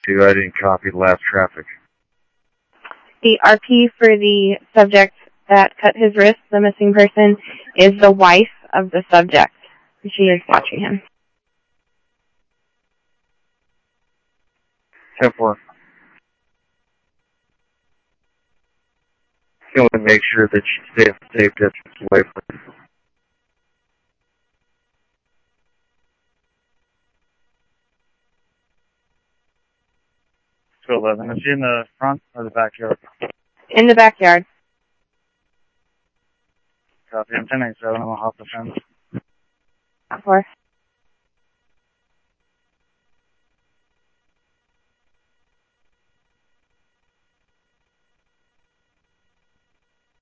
2, I didn't copy the last traffic. The RP for the subject that cut his wrist, the missing person, is the wife of the subject. She is watching him. 10-4. Can we make sure that she stays a safe distance away from him? 211. Is she in the front or the backyard? In the backyard. Copy. I'm 1087. I'm going to hop the fence. 4.